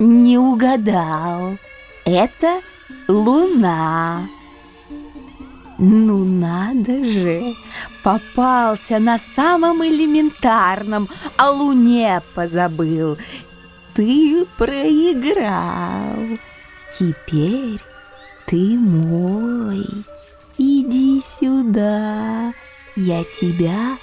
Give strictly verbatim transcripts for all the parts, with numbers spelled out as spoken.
Не угадал. Это луна. Ну надо же, попался на самом элементарном, о луне позабыл. Ты проиграл. Теперь ты мой. Иди сюда, я тебя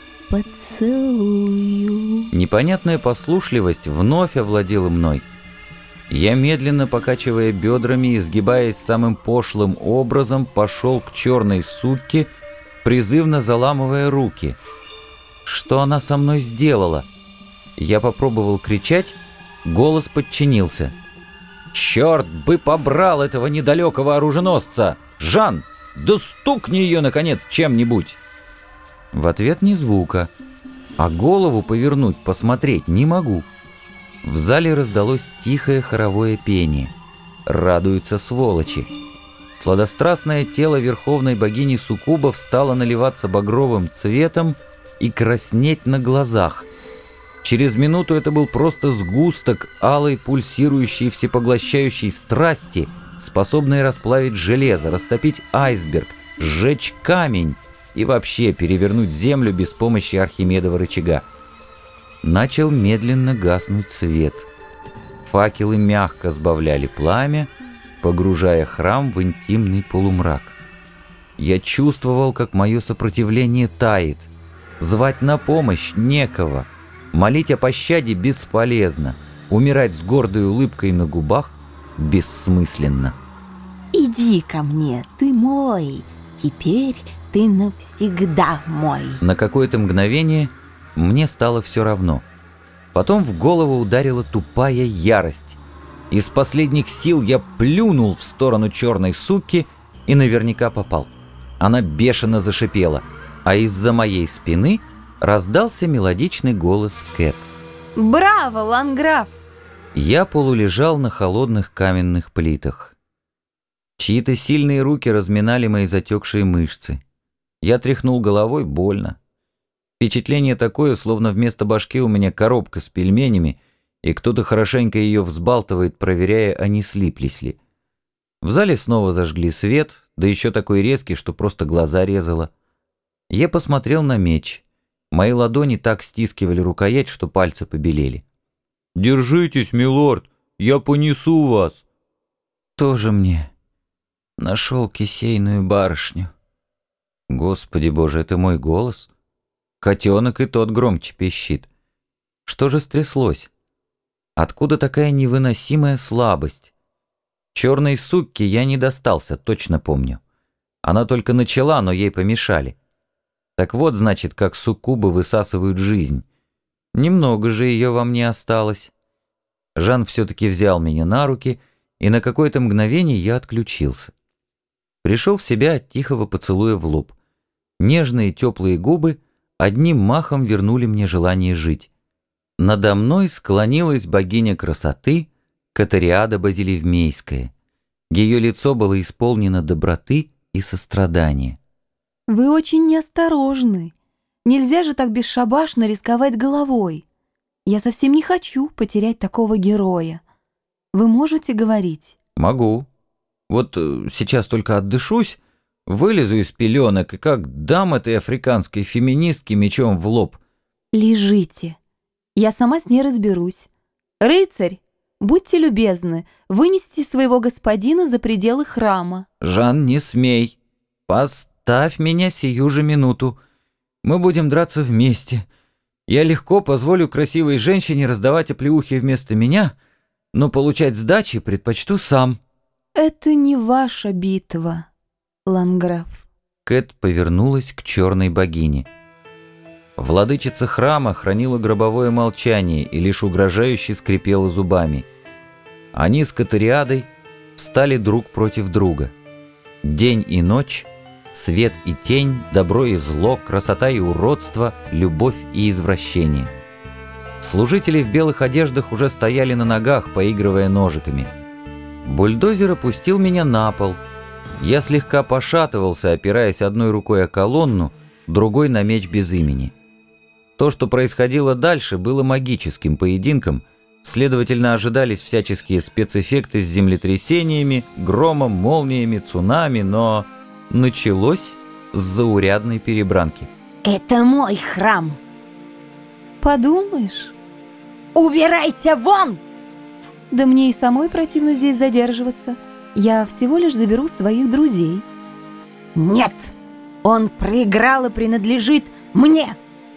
поцелую. Непонятная послушливость вновь овладела мной. Я, медленно покачивая бедрами и сгибаясь самым пошлым образом, пошел к черной сукке, призывно заламывая руки. Что она со мной сделала? Я попробовал кричать, голос подчинился. «Черт бы побрал этого недалекого оруженосца! Жан, да стукни ее, наконец, чем-нибудь!» В ответ ни звука, а голову повернуть, посмотреть не могу. В зале раздалось тихое хоровое пение. Радуются сволочи. Сладострастное тело верховной богини суккубов стало наливаться багровым цветом и краснеть на глазах. Через минуту это был просто сгусток алой, пульсирующей, всепоглощающей страсти, способной расплавить железо, растопить айсберг, сжечь камень и вообще перевернуть землю без помощи Архимедова рычага. Начал медленно гаснуть свет. Факелы мягко сбавляли пламя, погружая храм в интимный полумрак. Я чувствовал, как мое сопротивление тает. Звать на помощь некого. Молить о пощаде бесполезно. Умирать с гордой улыбкой на губах бессмысленно. Иди ко мне, ты мой. Теперь ты навсегда мой. На какое-то мгновение мне стало все равно. Потом в голову ударила тупая ярость. Из последних сил я плюнул в сторону черной суки и наверняка попал. Она бешено зашипела, а из-за моей спины раздался мелодичный голос Кэт. Браво, ланграф! Я полулежал на холодных каменных плитах. Чьи-то сильные руки разминали мои затекшие мышцы. Я тряхнул головой, больно. Впечатление такое, словно вместо башки у меня коробка с пельменями, и кто-то хорошенько ее взбалтывает, проверяя, а не слиплись ли. В зале снова зажгли свет, да еще такой резкий, что просто глаза резало. Я посмотрел на меч. Мои ладони так стискивали рукоять, что пальцы побелели. «Держитесь, милорд, я понесу вас!» «Тоже мне нашел кисейную барышню». Господи боже, это мой голос? Котенок и тот громче пищит. Что же стряслось? Откуда такая невыносимая слабость? Черной сукке я не достался, точно помню. Она только начала, но ей помешали. Так вот, значит, как суккубы высасывают жизнь. Немного же ее во мне осталось. Жан все-таки взял меня на руки, и на какое-то мгновение я отключился. Пришел в себя от тихого поцелуя в лоб. Нежные теплые губы одним махом вернули мне желание жить. Надо мной склонилась богиня красоты Катариада Базилевмейская. Ее лицо было исполнено доброты и сострадания. Вы очень неосторожны. Нельзя же так бесшабашно рисковать головой. Я совсем не хочу потерять такого героя. Вы можете говорить? Могу. Вот э, сейчас только отдышусь, вылезу из пеленок и как дам этой африканской феминистке мечом в лоб. Лежите. Я сама с ней разберусь. Рыцарь, будьте любезны, вынести своего господина за пределы храма. Жан, не смей. Поставь меня сию же минуту. Мы будем драться вместе. Я легко позволю красивой женщине раздавать оплеухи вместо меня, но получать сдачи предпочту сам. Это не ваша битва, ланграф. Кэт повернулась к черной богине. Владычица храма хранила гробовое молчание и лишь угрожающе скрипела зубами. Они с Катариадой встали друг против друга. День и ночь, свет и тень, добро и зло, красота и уродство, любовь и извращение. Служители в белых одеждах уже стояли на ногах, поигрывая ножиками. Бульдозер опустил меня на пол. Я слегка пошатывался, опираясь одной рукой о колонну, другой на меч без имени. То, что происходило дальше, было магическим поединком, Следовательно, ожидались всяческие спецэффекты с землетрясениями, громом, молниями, цунами, но началось с заурядной перебранки. Это мой храм. Подумаешь. Убирайся вон! Да мне и самой противно здесь задерживаться. Я всего лишь заберу своих друзей. Нет, он проиграл и принадлежит мне.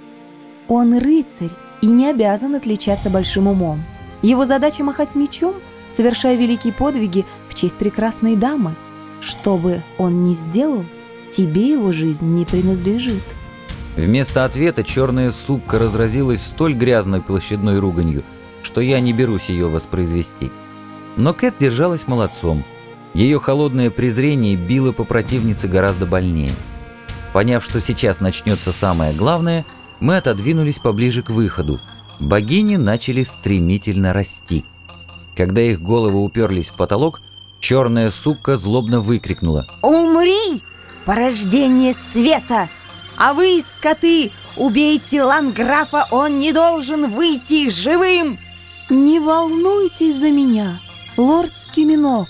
Он рыцарь и не обязан отличаться большим умом. Его задача махать мечом, совершая великие подвиги в честь прекрасной дамы. Что бы он ни сделал, тебе его жизнь не принадлежит. Вместо ответа черная сукка разразилась столь грязной площадной руганью, что я не берусь ее воспроизвести. Но Кэт держалась молодцом. Ее холодное презрение било по противнице гораздо больнее. Поняв, что сейчас начнется самое главное, мы отодвинулись поближе к выходу. Богини начали стремительно расти. Когда их головы уперлись в потолок, черная сукка злобно выкрикнула: «Умри, порождение света! А вы, скоты, убейте ландграфа, он не должен выйти живым!» «Не волнуйтесь за меня, лорд Скиминок!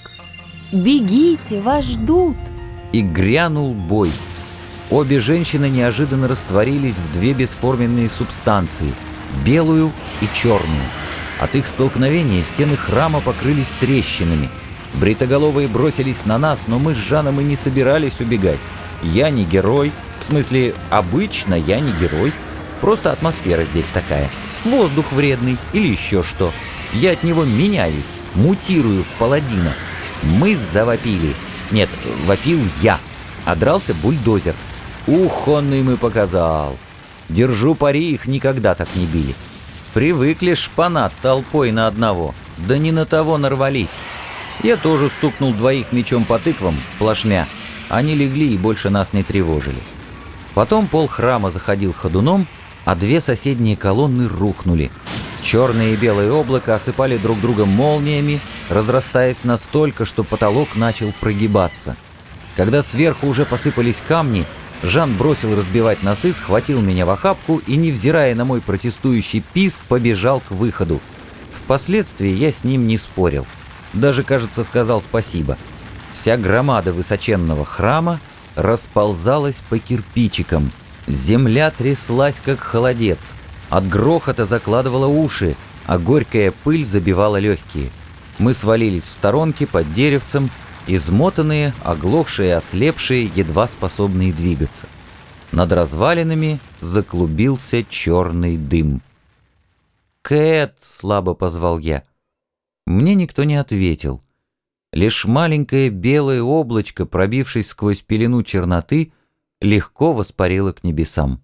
Бегите, вас ждут!» И грянул бой. Обе женщины неожиданно растворились в две бесформенные субстанции — белую и черную. От их столкновения стены храма покрылись трещинами. Бритоголовые бросились на нас, но мы с Жаном и не собирались убегать. Я не герой, в смысле, обычно я не герой. Просто атмосфера здесь такая. Воздух вредный или еще что. Я от него меняюсь, мутирую в паладина. Мы завопили. Нет, вопил я, а дрался бульдозер. Ух, он им и показал. Держу пари, их никогда так не били. Привыкли шпанат толпой на одного, да не на того нарвались. Я тоже стукнул двоих мечом по тыквам, плашмя. Они легли и больше нас не тревожили. Потом пол храма заходил ходуном, а две соседние колонны рухнули. Черное и белое облако осыпали друг друга молниями, разрастаясь настолько, что потолок начал прогибаться. Когда сверху уже посыпались камни, Жан бросил разбивать носы, схватил меня в охапку и, невзирая на мой протестующий писк, побежал к выходу. Впоследствии я с ним не спорил. Даже, кажется, сказал спасибо. Вся громада высоченного храма расползалась по кирпичикам. Земля тряслась, как холодец. От грохота закладывала уши, а горькая пыль забивала легкие. Мы свалились в сторонке под деревцем, измотанные, оглохшие, ослепшие, едва способные двигаться. Над развалинами заклубился черный дым. «Кэт!» — слабо позвал я. Мне никто не ответил. Лишь маленькое белое облачко, пробившись сквозь пелену черноты, легко воспарило к небесам.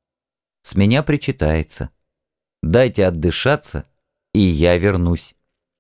С меня причитается: дайте отдышаться, и я вернусь.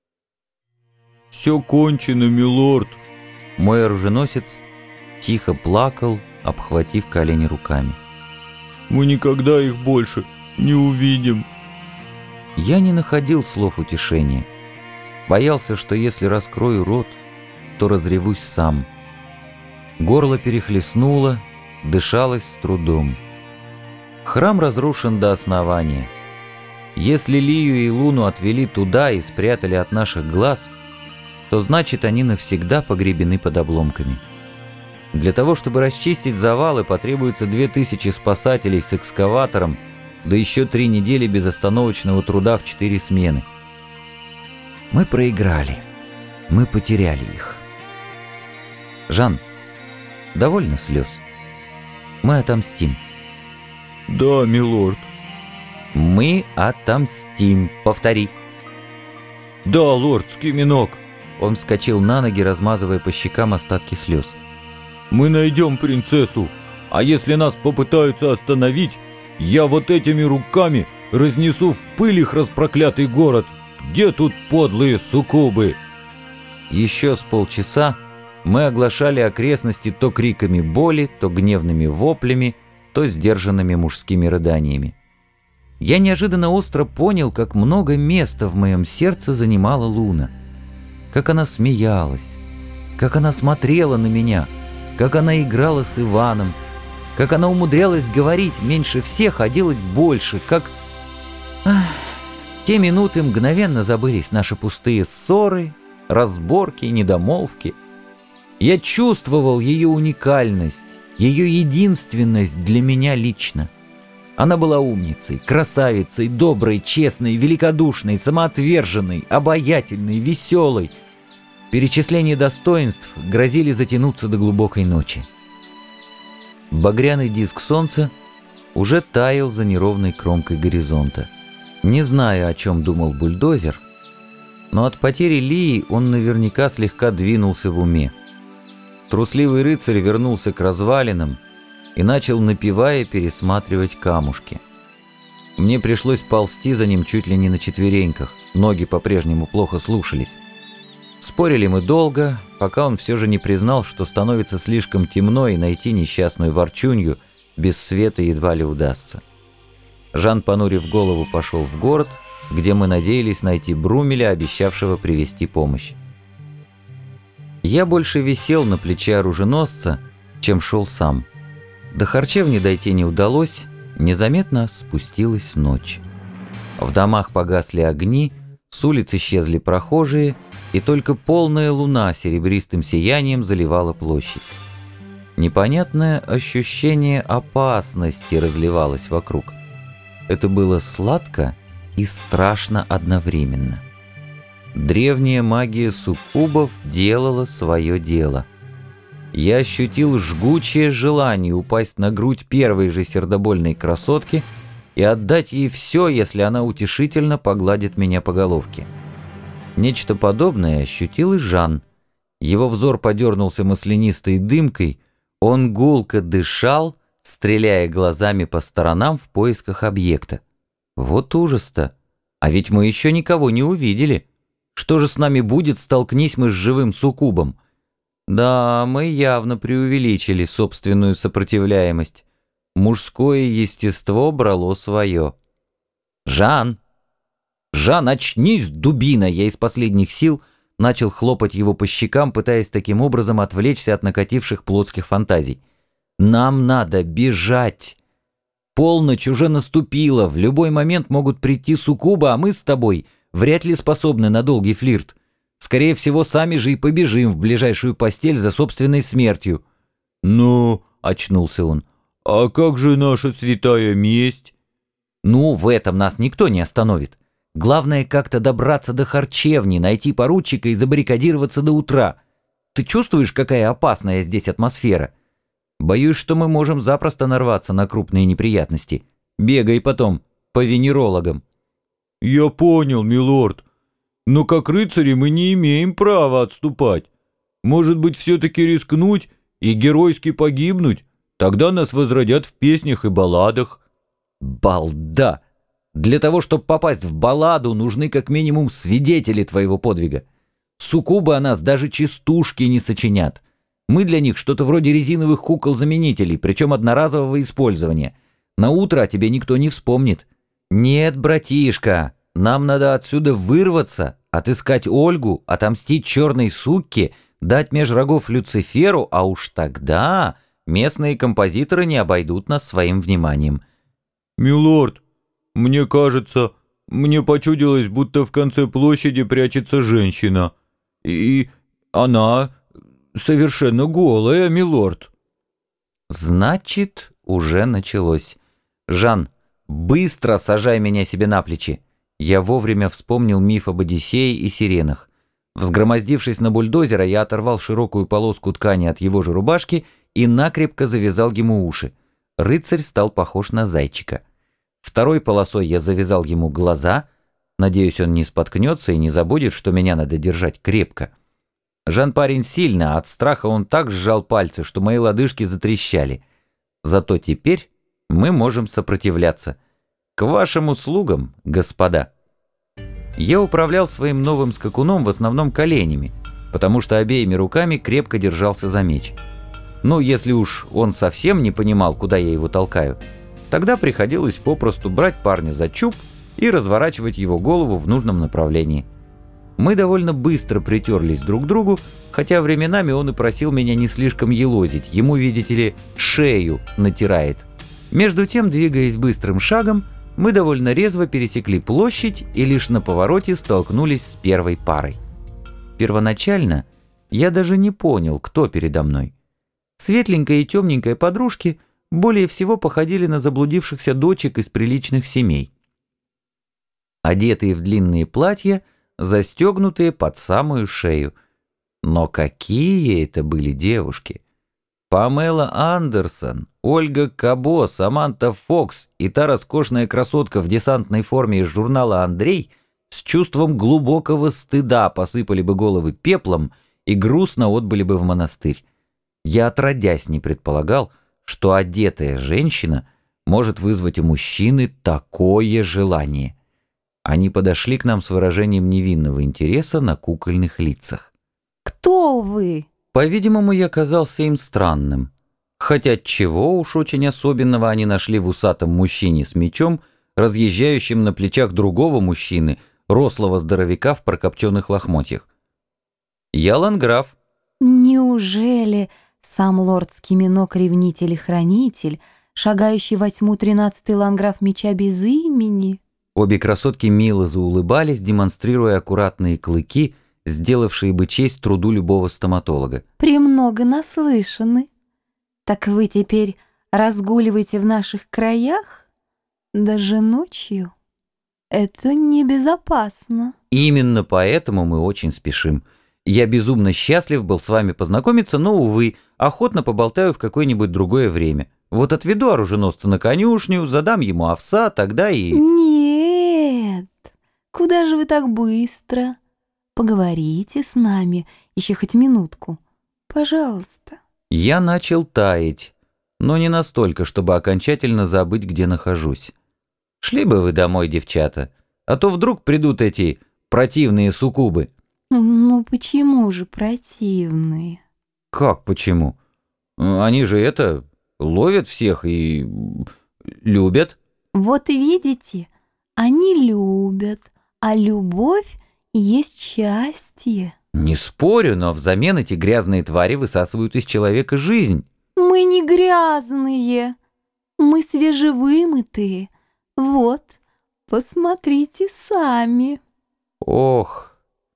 «Все кончено, милорд!» Мой оруженосец тихо плакал, обхватив колени руками. «Мы никогда их больше не увидим!» Я не находил слов утешения. Боялся, что если раскрою рот, то разревусь сам. Горло перехлестнуло, дышалось с трудом. Храм разрушен до основания. Если Лию и Луну отвели туда и спрятали от наших глаз, то значит, они навсегда погребены под обломками. Для того, чтобы расчистить завалы, потребуется две тысячи спасателей с экскаватором, да еще три недели безостановочного труда в четыре смены. Мы проиграли. Мы потеряли их. Жан, довольно слез. Мы отомстим. «Да, милорд». Мы отомстим. Повтори. «Да, лорд Скиминок». Он вскочил на ноги, размазывая по щекам остатки слез. «Мы найдем принцессу, а если нас попытаются остановить, я вот этими руками разнесу в пыль их распроклятый город. Где тут подлые суккубы?» Еще с полчаса мы оглашали окрестности то криками боли, то гневными воплями, то сдержанными мужскими рыданиями. Я неожиданно остро понял, как много места в моем сердце занимала Луна. Как она смеялась, как она смотрела на меня, как она играла с Иваном, как она умудрялась говорить меньше всех, а делать больше, как... Ах, те минуты мгновенно забылись, наши пустые ссоры, разборки, недомолвки. Я чувствовал ее уникальность, ее единственность для меня лично. Она была умницей, красавицей, доброй, честной, великодушной, самоотверженной, обаятельной, веселой. Перечисление достоинств грозили затянуться до глубокой ночи. Багряный диск солнца уже таял за неровной кромкой горизонта. Не знаю, о чем думал бульдозер, но от потери Лии он наверняка слегка двинулся в уме. Трусливый рыцарь вернулся к развалинам и начал, напевая, пересматривать камушки. Мне пришлось ползти за ним чуть ли не на четвереньках, ноги по-прежнему плохо слушались. Спорили мы долго, пока он все же не признал, что становится слишком темно и найти несчастную ворчунью без света едва ли удастся. Жан, понурив голову, пошел в город, где мы надеялись найти Брумеля, обещавшего привезти помощь. Я больше висел на плече оруженосца, чем шел сам. До харчевни дойти не удалось, незаметно спустилась ночь. В домах погасли огни, с улиц исчезли прохожие, и только полная луна серебристым сиянием заливала площадь. Непонятное ощущение опасности разливалось вокруг. Это было сладко и страшно одновременно. Древняя магия суккубов делала свое дело. Я ощутил жгучее желание упасть на грудь первой же сердобольной красотки и отдать ей все, если она утешительно погладит меня по головке. Нечто подобное ощутил и Жан. Его взор подернулся маслянистой дымкой, он гулко дышал, стреляя глазами по сторонам в поисках объекта. Вот ужас-то! А ведь мы еще никого не увидели. Что же с нами будет, столкнись мы с живым суккубом? Да, мы явно преувеличили собственную сопротивляемость. Мужское естество брало свое. «Жан! Жан, очнись, дубина!» Я из последних сил начал хлопать его по щекам, пытаясь таким образом отвлечься от накативших плотских фантазий. «Нам надо бежать! Полночь уже наступила, в любой момент могут прийти суккубы, а мы с тобой вряд ли способны на долгий флирт. Скорее всего, сами же и побежим в ближайшую постель за собственной смертью». «Ну, — очнулся он, — а как же наша святая месть?» «Ну, в этом нас никто не остановит. Главное, как-то добраться до харчевни, найти поручика и забаррикадироваться до утра. Ты чувствуешь, какая опасная здесь атмосфера? Боюсь, что мы можем запросто нарваться на крупные неприятности. Бегай потом по венерологам». «Я понял, милорд. Но как рыцари мы не имеем права отступать. Может быть, все-таки рискнуть и геройски погибнуть? Тогда нас возродят в песнях и балладах». «Балда! Для того, чтобы попасть в балладу, нужны как минимум свидетели твоего подвига. Суккубы о нас даже частушки не сочинят. Мы для них что-то вроде резиновых кукол-заменителей, причем одноразового использования. На утро о тебе никто не вспомнит. Нет, братишка, нам надо отсюда вырваться, отыскать Ольгу, отомстить черной сукке, дать меж рогов Люциферу, а уж тогда местные композиторы не обойдут нас своим вниманием». «Милорд, мне кажется, мне почудилось, будто в конце площади прячется женщина. И она совершенно голая, милорд». «Значит, уже началось. Жан, быстро сажай меня себе на плечи». Я вовремя вспомнил миф об Одиссее и сиренах. Взгромоздившись на бульдозера, я оторвал широкую полоску ткани от его же рубашки и накрепко завязал ему уши. Рыцарь стал похож на зайчика. Второй полосой я завязал ему глаза. Надеюсь, он не споткнется и не забудет, что меня надо держать крепко. Жан парень сильно, от страха он так сжал пальцы, что мои лодыжки затрещали. Зато теперь мы можем сопротивляться. К вашим услугам, господа. Я управлял своим новым скакуном в основном коленями, потому что обеими руками крепко держался за меч. Ну, если уж он совсем не понимал, куда я его толкаю, тогда приходилось попросту брать парня за чуб и разворачивать его голову в нужном направлении. Мы довольно быстро притерлись друг к другу, хотя временами он и просил меня не слишком елозить, ему, видите ли, шею натирает. Между тем, двигаясь быстрым шагом, мы довольно резво пересекли площадь и лишь на повороте столкнулись с первой парой. Первоначально я даже не понял, кто передо мной. Светленькая и темненькая подружки более всего походили на заблудившихся дочек из приличных семей. Одетые в длинные платья, застегнутые под самую шею. Но какие это были девушки! Памела Андерсон, Ольга Кабо, Саманта Фокс и та роскошная красотка в десантной форме из журнала «Андрей» с чувством глубокого стыда посыпали бы головы пеплом и грустно отбыли бы в монастырь. Я отродясь не предполагал, что одетая женщина может вызвать у мужчины такое желание. Они подошли к нам с выражением невинного интереса на кукольных лицах. «Кто вы?» По-видимому, я казался им странным. Хотя чего уж очень особенного они нашли в усатом мужчине с мечом, разъезжающем на плечах другого мужчины, рослого здоровяка в прокопченных лохмотьях. Я ланграф. Неужели сам лорд-скиминок, ревнитель и хранитель, шагающий во тьму тринадцатый ланграф меча без имени? Обе красотки мило заулыбались, демонстрируя аккуратные клыки, сделавшие бы честь труду любого стоматолога. «Премного наслышаны. Так вы теперь разгуливаете в наших краях? Даже ночью? Это небезопасно». Именно поэтому мы очень спешим. Я безумно счастлив был с вами познакомиться, но, увы, охотно поболтаю в какое-нибудь другое время. Вот отведу оруженосца на конюшню, задам ему овса, тогда и... «Нет, куда же вы так быстро? Поговорите с нами еще хоть минутку, пожалуйста». Я начал таять, но не настолько, чтобы окончательно забыть, где нахожусь. Шли бы вы домой, девчата, а то вдруг придут эти противные суккубы. Ну почему же противные? Как почему? Они же это, ловят всех и любят. Вот видите, они любят, а любовь есть счастье. Не спорю, но взамен эти грязные твари высасывают из человека жизнь. Мы не грязные, мы свежевымытые. Вот, посмотрите сами. Ох,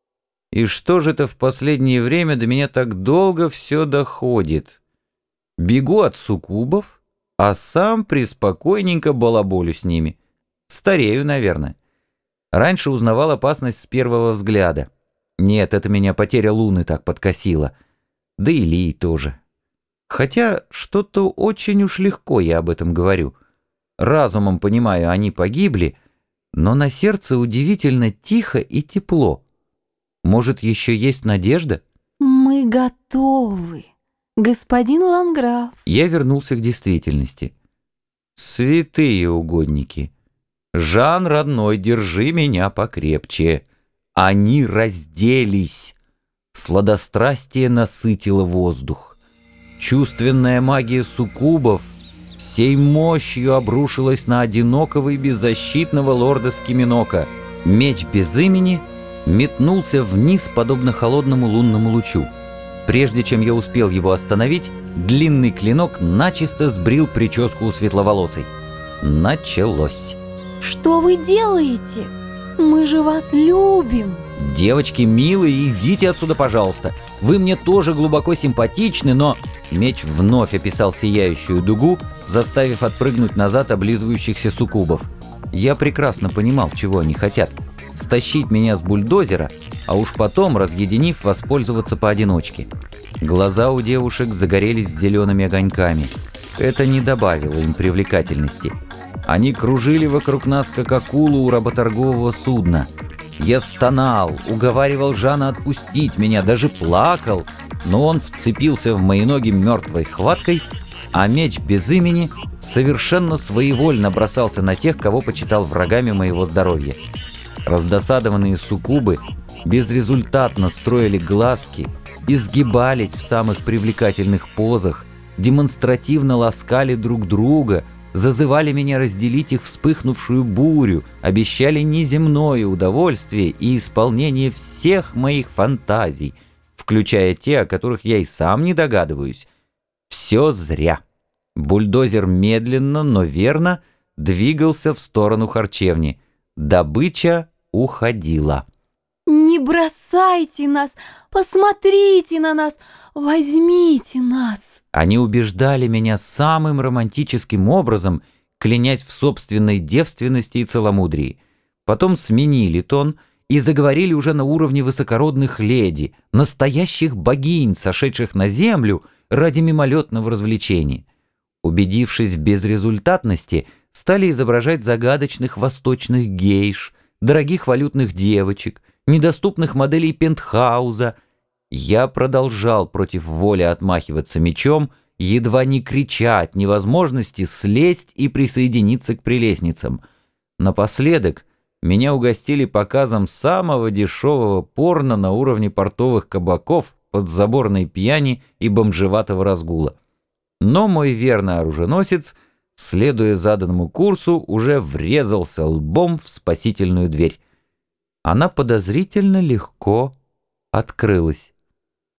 и что же это в последнее время до меня так долго все доходит? Бегу от суккубов, а сам приспокойненько балаболю с ними. Старею, наверное. Раньше узнавал опасность с первого взгляда. Нет, это меня потеря луны так подкосила. Да и Лии тоже. Хотя что-то очень уж легко я об этом говорю. Разумом понимаю, они погибли, но на сердце удивительно тихо и тепло. Может, еще есть надежда? Мы готовы, господин ланграф. Я вернулся к действительности. Святые угодники. Жан, родной, держи меня покрепче. Они разделись. Сладострастие насытило воздух. Чувственная магия суккубов всей мощью обрушилась на одинокого и беззащитного лорда Скиминока. Меч без имени метнулся вниз, подобно холодному лунному лучу. Прежде чем я успел его остановить, длинный клинок начисто сбрил прическу у светловолосой. Началось. Что вы делаете? Мы же вас любим. Девочки милые, идите отсюда, пожалуйста. Вы мне тоже глубоко симпатичны, но... Меч вновь описал сияющую дугу, заставив отпрыгнуть назад облизывающихся суккубов. Я прекрасно понимал, чего они хотят. Стащить меня с бульдозера, а уж потом, разъединив, воспользоваться поодиночке. Глаза у девушек загорелись зелеными огоньками. Это не добавило им привлекательности. Они кружили вокруг нас, как акулы у работоргового судна. Я стонал, уговаривал Жана отпустить меня, даже плакал, но он вцепился в мои ноги мертвой хваткой, а меч без имени совершенно своевольно бросался на тех, кого почитал врагами моего здоровья. Раздосадованные суккубы безрезультатно строили глазки, изгибались в самых привлекательных позах, демонстративно ласкали друг друга, зазывали меня разделить их вспыхнувшую бурю, обещали неземное удовольствие и исполнение всех моих фантазий, включая те, о которых я и сам не догадываюсь. Все зря. Бульдозер медленно, но верно двигался в сторону харчевни. Добыча уходила. «Не бросайте нас! Посмотрите на нас! Возьмите нас!» Они убеждали меня самым романтическим образом, клянясь в собственной девственности и целомудрии. Потом сменили тон и заговорили уже на уровне высокородных леди, настоящих богинь, сошедших на землю ради мимолетного развлечения. Убедившись в безрезультатности, стали изображать загадочных восточных гейш, дорогих валютных девочек, недоступных моделей пентхауза. Я продолжал против воли отмахиваться мечом, едва не крича от невозможности слезть и присоединиться к прелестницам. Напоследок меня угостили показом самого дешевого порно на уровне портовых кабаков, подзаборной пьяни и бомжеватого разгула. Но мой верный оруженосец, следуя заданному курсу, уже врезался лбом в спасительную дверь. Она подозрительно легко открылась.